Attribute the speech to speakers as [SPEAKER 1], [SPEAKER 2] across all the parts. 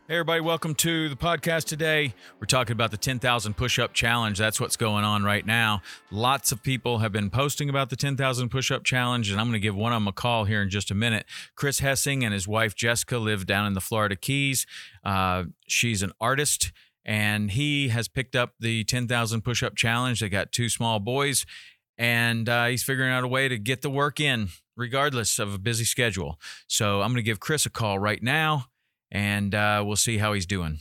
[SPEAKER 1] Hey, everybody, welcome to the podcast today. We're talking about the 10,000 push-up challenge. That's what's going on right now. Lots of people have been posting about the 10,000 push-up challenge, and I'm going to give one of them a call here in just a minute. Chris Hessing and his wife, Jessica, live down in the Florida Keys. She's an artist, and he has picked up the 10,000 push-up challenge. They got two small boys, and he's figuring out a way to get the work in regardless of a busy schedule. So I'm going to give Chris a call right now, and we'll see how he's doing.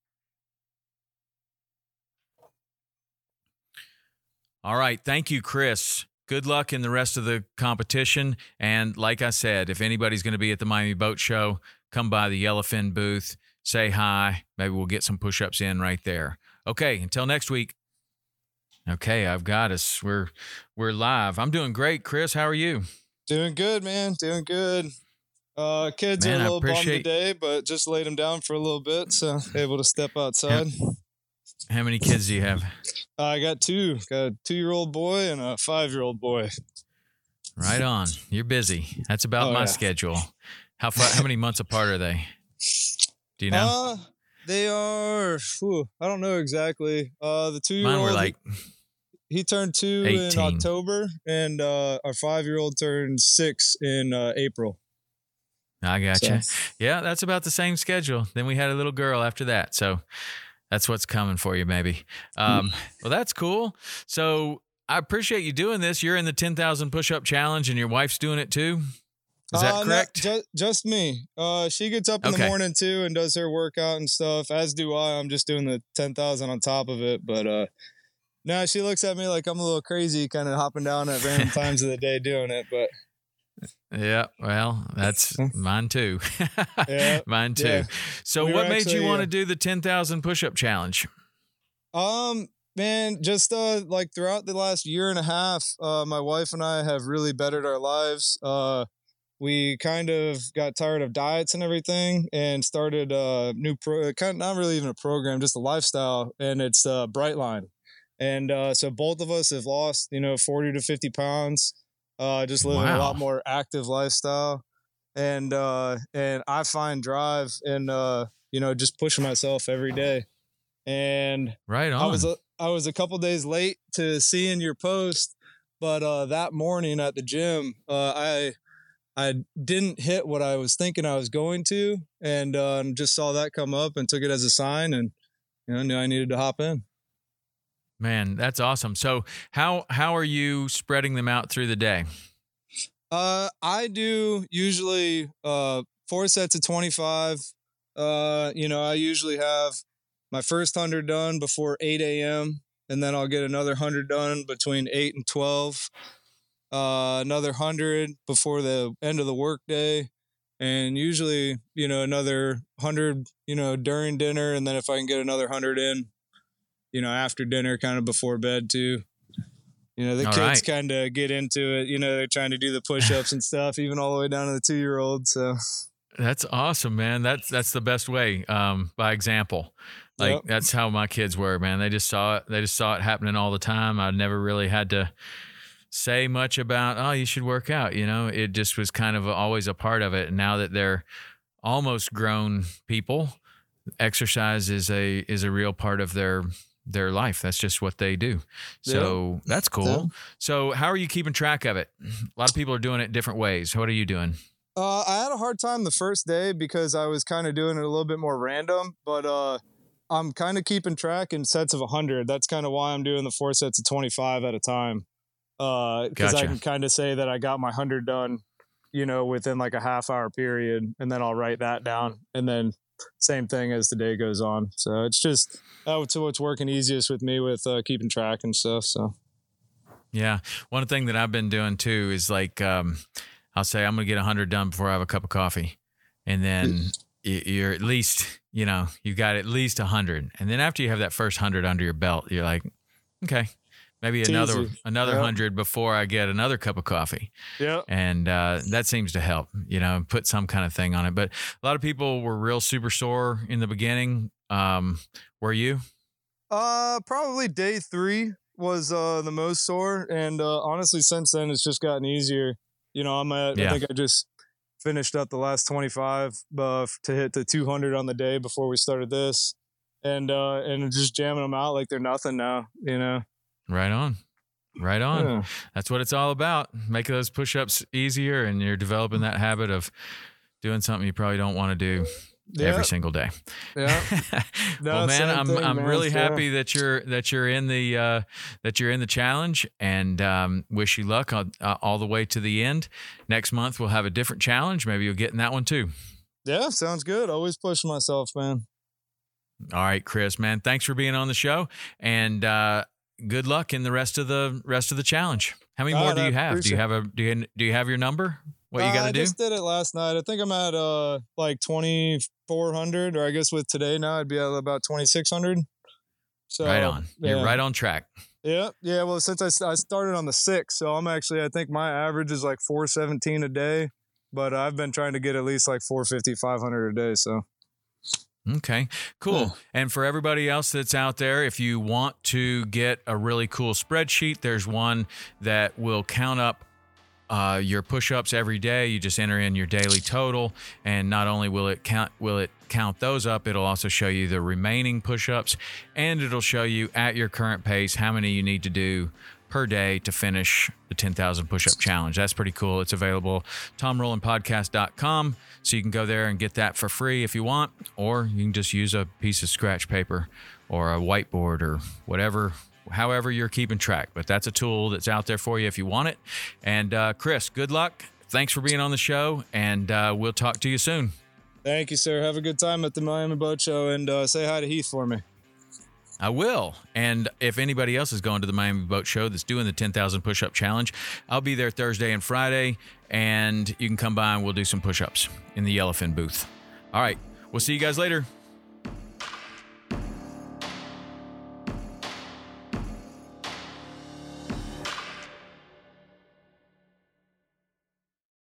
[SPEAKER 1] All right. Thank you, Chris. Good luck in the rest of the competition. And like I said, if anybody's going to be at the Miami Boat Show, come by the Yellowfin booth, say hi. Maybe we'll get some push-ups in right there. Okay. Until next week. Okay. I've got us. We're live. I'm doing great. Chris, how are you?
[SPEAKER 2] Doing good, man. Doing good. Kids are a little bummed today, but just laid them down for a little bit, so able to step outside.
[SPEAKER 1] How many kids do you have?
[SPEAKER 2] I got two. Got a 2-year-old boy and a 5-year-old boy.
[SPEAKER 1] Right on. You're busy. That's about my schedule. How many months apart are they? Do you know?
[SPEAKER 2] They are. I don't know exactly. The 2-year-old.
[SPEAKER 1] Mine were like.
[SPEAKER 2] He turned 2 18. In October, and our 5-year-old turned 6 in April.
[SPEAKER 1] I gotcha. So. Yeah, that's about the same schedule. Then we had a little girl after that. So that's what's coming for you, maybe. Well, that's cool. So I appreciate you doing this. You're in the 10,000 push-up challenge, and your wife's doing it too? Is that correct?
[SPEAKER 2] No, just me. She gets up in the morning too and does her workout and stuff, as do I. I'm just doing the 10,000 on top of it. But no, she looks at me like I'm a little crazy, kind of hopping down at random times of the day doing it. But
[SPEAKER 1] yeah, well, that's mine too. Mine too. Yeah. So what made you want to do the 10,000 push-up challenge?
[SPEAKER 2] Man, just like throughout the last year and a half, my wife and I have really bettered our lives. We kind of got tired of diets and everything and started a new not really even a program, just a lifestyle, and it's Brightline. And so both of us have lost, 40 to 50 pounds. Just living a lot more active lifestyle, and I find drive and just pushing myself every day. And
[SPEAKER 1] right on.
[SPEAKER 2] I was a couple days late to seeing your post, but that morning at the gym, I didn't hit what I was thinking I was going to, and just saw that come up and took it as a sign, and knew I needed to hop in.
[SPEAKER 1] Man, that's awesome. So how are you spreading them out through the day?
[SPEAKER 2] I do usually 4 sets of 25. I usually have my first 100 done before 8 a.m. and then I'll get another 100 done between 8 and 12. Another 100 before the end of the workday, and usually, another 100, during dinner, and then if I can get another 100 in, after dinner, kind of before bed too. The kids kind of get into it. They're trying to do the push-ups and stuff, even all the way down to the 2-year-old. So
[SPEAKER 1] that's awesome, man. That's the best way, by example. Like that's how my kids were, man. They just saw it. They just saw it happening all the time. I never really had to say much about, oh, you should work out. It just was kind of always a part of it. And now that they're almost grown people, exercise is a real part of their life. That's just what they do. So that's cool. Yeah. So how are you keeping track of it? A lot of people are doing it different ways. What are you doing?
[SPEAKER 2] I had a hard time the first day because I was kind of doing it a little bit more random, but I'm kind of keeping track in sets of 100. That's kind of why I'm doing the 4 sets of 25 at a time. Because I can kind of say that I got my 100 done, within like a half-hour period, and then I'll write that down, and then same thing as the day goes on. So it's just what's working easiest with me with keeping track and stuff. So
[SPEAKER 1] yeah, one thing that I've been doing too is like I'll say I'm gonna get 100 done before I have a cup of coffee, and then you're at least you got at least 100, and then after you have that first 100 under your belt, you're like, okay, maybe another 100 before I get another cup of coffee.
[SPEAKER 2] Yeah.
[SPEAKER 1] And that seems to help, put some kind of thing on it. But a lot of people were real super sore in the beginning. Were you?
[SPEAKER 2] Probably day 3 was the most sore. And honestly, since then, it's just gotten easier. I think I just finished up the last 25 to hit the 200 on the day before we started this, and just jamming them out like they're nothing now, you know.
[SPEAKER 1] Right on.
[SPEAKER 2] Yeah.
[SPEAKER 1] That's what it's all about. Make those push-ups easier, and you're developing that habit of doing something you probably don't want to do every single day.
[SPEAKER 2] Yeah.
[SPEAKER 1] Well, man, I'm really happy that you're in the challenge, and wish you luck all the way to the end. Next month we'll have a different challenge. Maybe you'll get in that one too.
[SPEAKER 2] Yeah, sounds good. Always pushing myself, man.
[SPEAKER 1] All right, Chris, man, thanks for being on the show, and good luck in the rest of the challenge. How many more do you have? Do you have your number? What you got to do?
[SPEAKER 2] I just did it last night. I think I'm at like 2,400, or I guess with today now I'd be at about 2,600. So
[SPEAKER 1] right on. You're right on track.
[SPEAKER 2] Yeah. Well, since I started on the 6th, so I think my average is like 417 a day, but I've been trying to get at least like 450, 500 a day. So.
[SPEAKER 1] Okay, cool.
[SPEAKER 2] Yeah.
[SPEAKER 1] And for everybody else that's out there, if you want to get a really cool spreadsheet, there's one that will count up your push-ups every day. You just enter in your daily total, and not only will it count those up, it'll also show you the remaining push-ups, and it'll show you at your current pace how many you need to do per day to finish the 10,000 push-up challenge. That's pretty cool. It's available TomRowlandPodcast.com, so you can go there and get that for free if you want, or you can just use a piece of scratch paper or a whiteboard or whatever, however you're keeping track. But that's a tool that's out there for you if you want it. And Chris, good luck. Thanks for being on the show, and we'll talk to you soon.
[SPEAKER 2] Thank you, sir. Have a good time at the Miami Boat Show, and say hi to Heath for me.
[SPEAKER 1] I will. And if anybody else is going to the Miami Boat Show that's doing the 10,000 push-up challenge, I'll be there Thursday and Friday, and you can come by and we'll do some push-ups in the Yellowfin booth. All right. We'll see you guys later.